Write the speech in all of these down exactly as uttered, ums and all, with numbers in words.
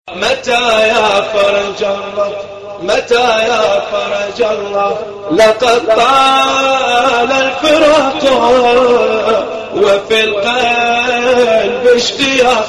متى يا فرج الله متى يا فرج الله لقد طال الفراق وفي القلب اشتياق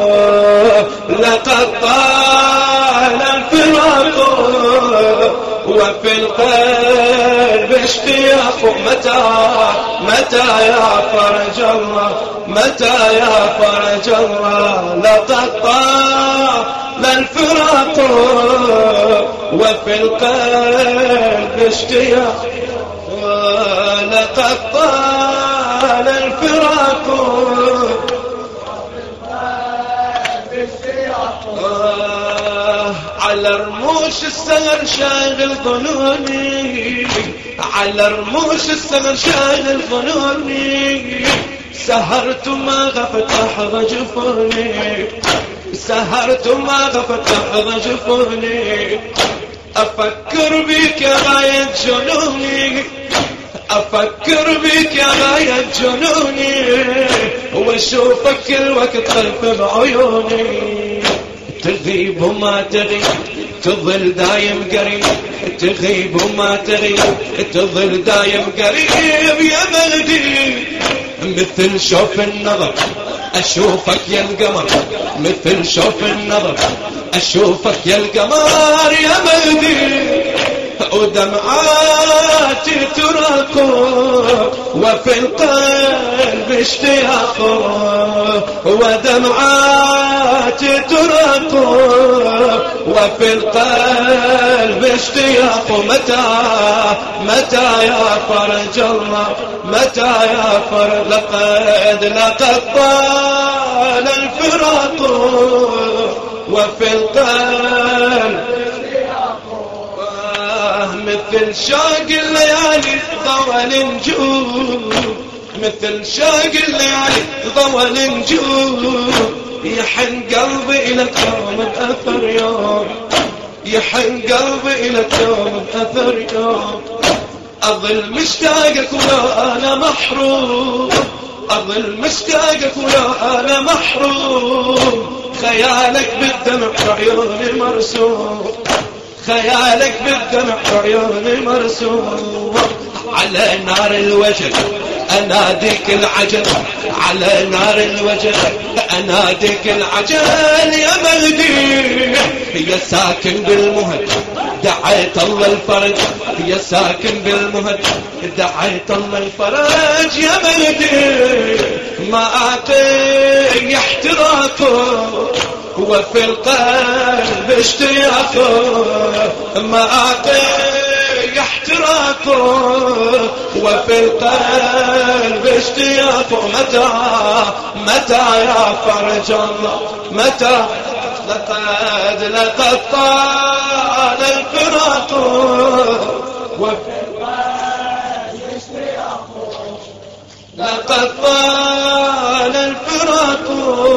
لقد طال الفراق وفي القلب اشتياق متى متى يا فرج الله متى يا فرج الله لقد طال الفراق وفي القلب اشتياق لقد طال الفراق على رموش السهر شاغل ظنوني على رموش السهر شاغل ظنوني سهرت ما غفت لحظة جفوني سهرت ما غفت لحظة جفوني أفكر بك يا غاية جنوني أفكر بك يا غاية جنوني واشوفك كل وقت طرف بعيوني تغيب وما تغيب تظل دايم قريب تغيب وما تغيب تظل دايم قريب يا مهدي مثل شوف النظر أشوفك يا القمر مثل شوف النظر أشوفك يا القمر يا مهدي ودمعاتي تراكم وفي القلب اشتياق ودمعاتي تراكم وفي القلب اشتياق متى متى يا فرج الله متى يا فرج لقد لقد طال الفراق وفي القلب مثل شاق الليالي ضوى النجوم مثل شاق الليالي ضوى النجوم يحن قلبي إلى يوم أثر يوم يحن قلبي إلى يوم أثر يوم أظل مشتاقك ولا أنا محروم أظل مشتاقك ولا أنا محروم خيالك بالدمع عيوني مرسوم خيالك بالدمع عيوني مرسوم على نار الوجد أناديك العجل على نار الوجد أناديك العجل يا مهدي يا ساكن بالمهد دعيت الله الفرج يا ساكن بالمهد دعيت الله الفرج يا مهدي ما أعطي احتراقه وفي القلب اشتياق ما أعطي احتراق وفي القلب اشتياق متى متى يا فرج الله متى لقد لقد طال الفراق وفي القلب اشتياق لقد طال الفراق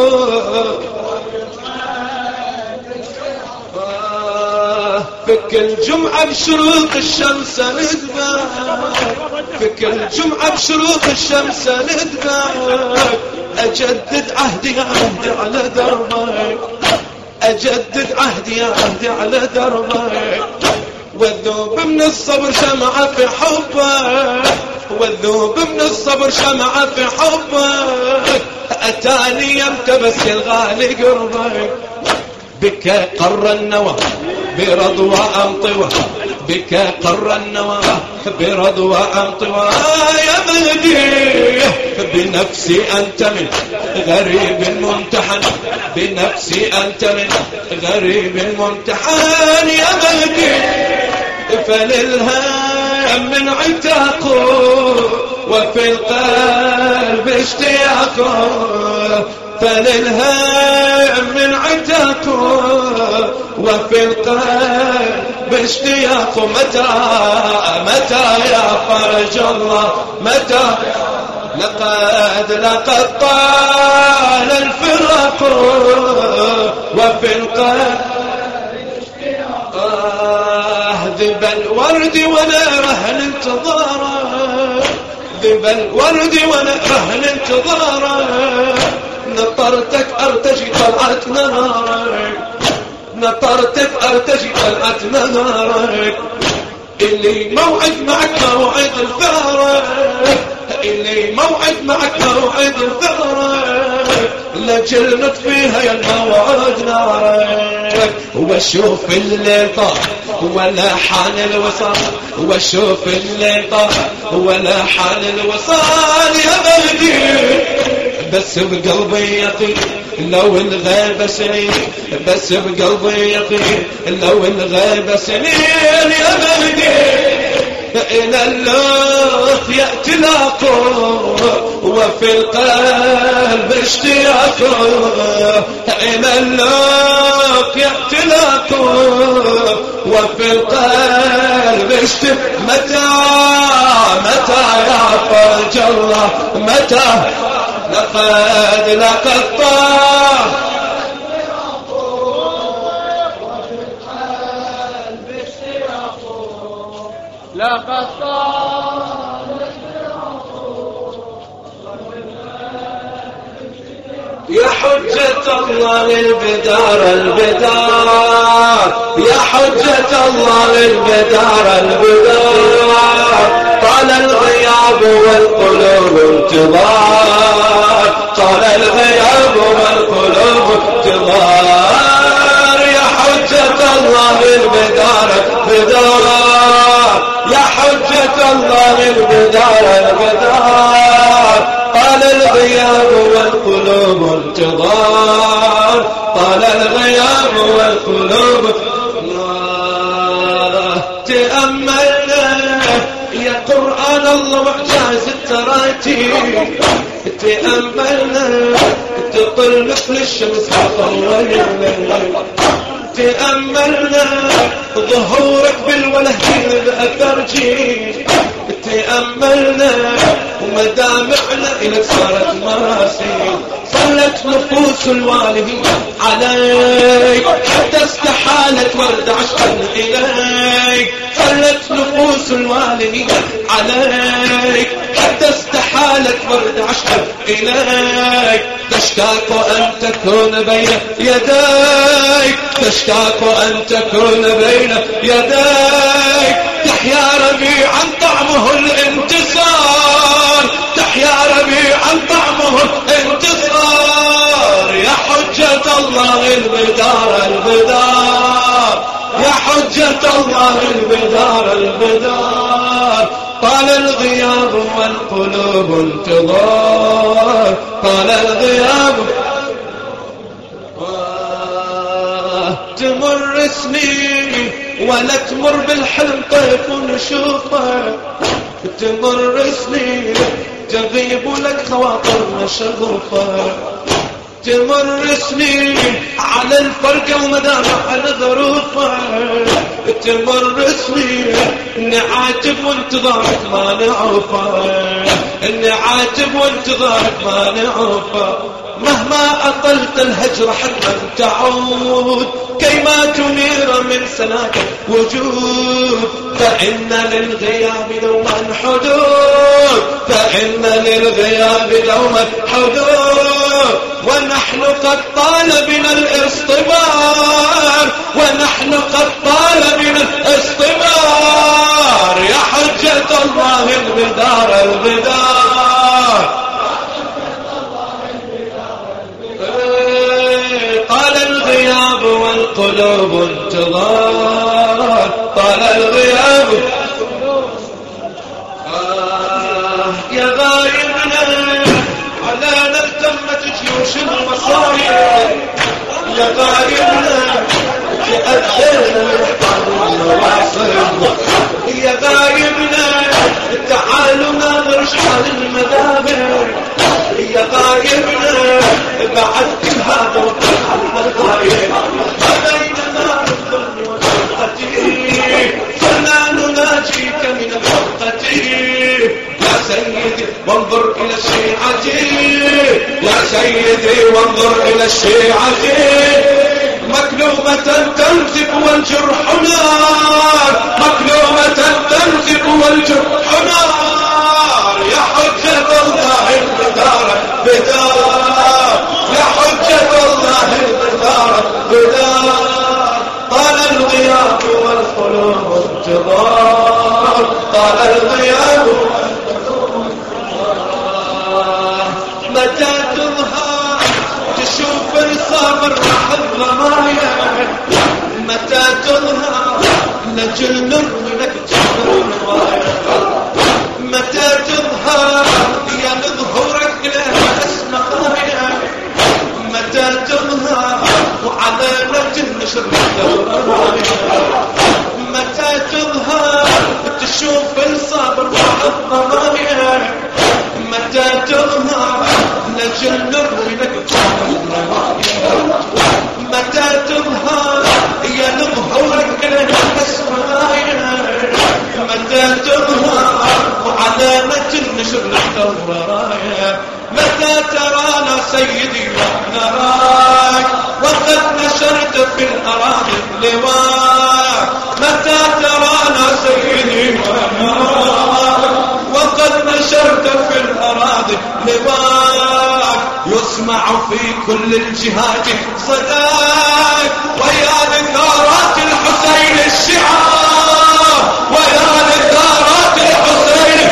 فك الجمعة بشروق الشمس ندبك فك الجمعة بشروق الشمس ندبك أجدد عهدي يا عهدي على دربك أجدد عهدي يا عهدي على دربك والذوب من الصبر شمعة في حبك والذوب من الصبر شمعة في حبك أتاني يمتبس الغالي قربك بك قر النوى برضوى أمطوى بك قر النوى برضوى أمطوى يا مهدي بنفسي أنت من غريب ممتحن بنفسي أنت من غريب ممتحن يا مهدي فللهم من عتاق وفي القلب اشتياق فللهم من عتاق وفي القلب اشتياق متى متى يا فرج الله متى لقد لقد طال الفراق وفي القلب آه ذب الورد وانا رهن انتظاره ذب الورد وانا رهن انتظاره نطرتك ارتجي طلعت نارك نطرتك ارتجي طلعت نهارك، اللي موعد معك موعد الفارق، اللي موعد معك موعد الفارق، لجل نطفيها يا الموعد نارك. واشوف الليل طاح ولا حان الوصال، واشوف الليل طاح ولا حان الوصال يا بلدي، بس بقلبي يقين لو الغيبة سنين، بس بقلبي يقين لو الغيبة سنين يا بلدي. إلى اللوث يأتي لاقو وفي القلب اشتياقه، إلى اللوث يأتي لاقو وفي القلب اشتياقه. متى متى يا فرج الله متى، لقد لقد طاح لقد طال يا حجة الله للبدار البدار، يا حجة الله للبدار البدار. طال الغياب والقلوب انتظار، طال الغياب والقلوب انتظار. يا حجة الله للبدار البدار، يا حجة الله البدار البدار. طال الغياب والقلوب انتظار، طال الغياب والقلوب الله. تأملنا يا قرآن الله معجاز التراتيب، تأملنا تطل مثل الشمس طولنا، تأملنا ظهورك بالولهين بأثر جيل، تأملنا ومدامعنا إلك صارت مراسيل. صلت نفوس الوالهين عليك حتى استحالت ورد عشقا إليك، صلت نفوس الوالهين عليك حتى استحالت ورد عشقا إليك. تشتاق أن تكون بين يديك، تشتاق أن تكون بين يديك. تحيا ربيعا طعمه الانتصار، تحيا ربيعا طعمه الانتصار. يا حجة الله البدار البدار، يا حجة الله البدار البدار. طال الغياب والقلوب انتظار، طال الغياب. تمر سنين ولا تمر بالحلم طيف ونشوفه، تمر سنين تغيب لك خواطرنا شغوفه، تمر سنين على الفرقة ومدامع ظروفه، تمر سنين نعاتب وانتظارك ما نعوفه، نعاتب وانتظارك ما نعوفه. مهما أطلت الهجر حتى تعود، كيما تنير من سناك وجود. فإن للغياب دوما حدود، فإن للغياب دوما حدود. ونحن قد طال بنا الاصطبار، ونحن قد طال بنا الاصطبار. يا حجة الله البدار البدار، طال الغياب والقلوب انتظار، طال الغياب. آه يا غايبنا على نلتمت جيوش المصايب، يا غايبنا تأثرنا نحضر النواصب، يا غايبنا تعالوا ناظر شحال المذابر، يا غايبنا بعد كل هذا وطلع الغايب. بيننا الظلم والفرقة صرنا نناجيك من الفرقة. يا سيدي وانظر إلى الشيعة، يا سيدي وانظر إلى الشيعة. مكلومة تنزف والجرح نار، مكلومة تنزف والجرح نار. يا حجة الله البدار بدار، يا حجة الله البدار بدار. انتظار طال الغياب متى تظهر تشوف الصبر حظ مايا متى تظهر لجل نرملك تشوف متى تظهر يا لظهورك له اسم خايا متى تظهر وعلى لجل نشر متى تظهر تشوف الصبر حظ مايا متى تظهر لجل نرملك متى تظهر يا لظهورك له اسم خايا متى تظهر وعلامة النشر الثورة متى ترانا سيدي ونراك وقد نشرت في الأراضي اللواء متى ترانا سيدي ونراك وقد نشرت في الأراضي اللواء يسمع في كل الجهات صداك ويا ذكرات الحسين الشعار ويا ذكرات الحسين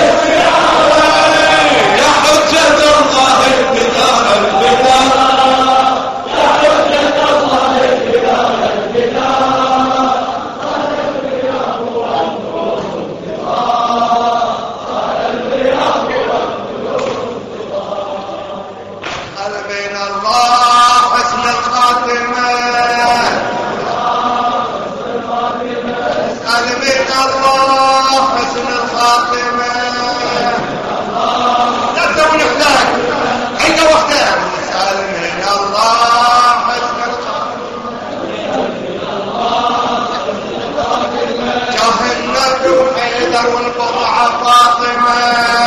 يا حجة الله البدار البدار يا حجة الله البدار البدار قال الرياض والنور قال الرياض قال بين الله حسن الخاتمة اسأل من الله حسن الخاتمة لا تسوي وحدك عيد وحدك اسأل من الله حسن الخاتمة جاه النبي وحيدر والبضعة فاطمة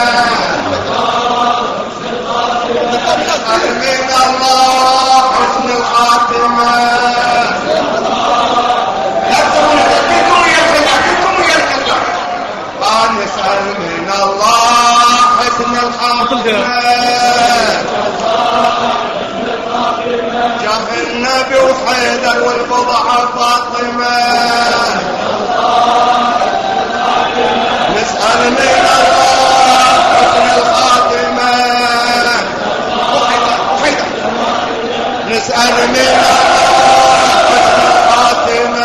اسأل من الله حسن الخاتمة نسأل من الله حسن الخاتمة جاه النبي وحيدر والبضعة فاطمة نسأل من الله حسن الخاتمة نسأل من الله حسن الخاتمة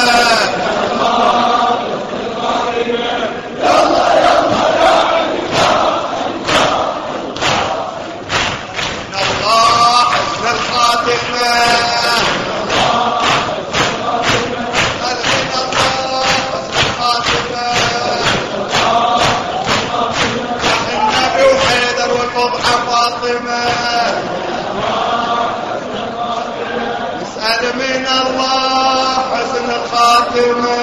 نسأل من الله حسن الخاتمة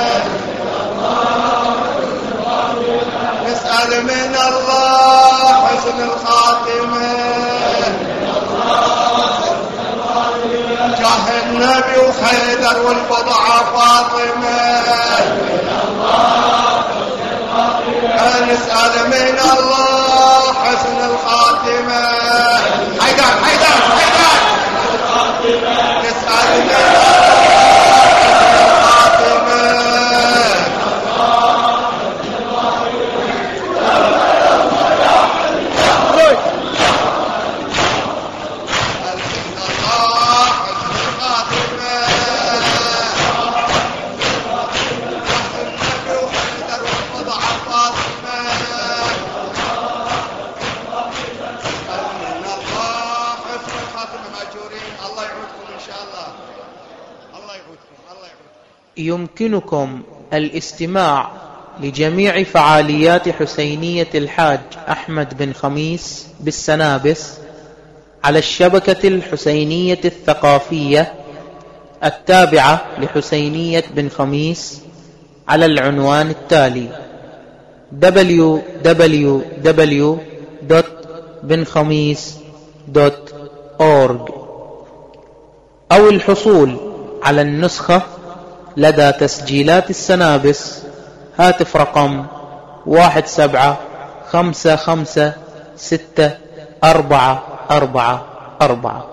نسأل من الله حسن الخاتمة جاه النبي وحيدر والبضعة فاطمة نسأل من الله حسن الخاتمة حيدر حيدر حيدر نسأل من الله حسن الخاتمة يمكنكم الاستماع لجميع فعاليات حسينية الحاج أحمد بن خميس بالسنابس على الشبكة الحسينية الثقافية التابعة لحسينية بن خميس على العنوان التالي دبليو دبليو دبليو دوت بن خميس دوت أورج أو الحصول على النسخة لدى تسجيلات السنابس هاتف رقم واحد سبعة خمسة خمسة ستة أربعة أربعة أربعة.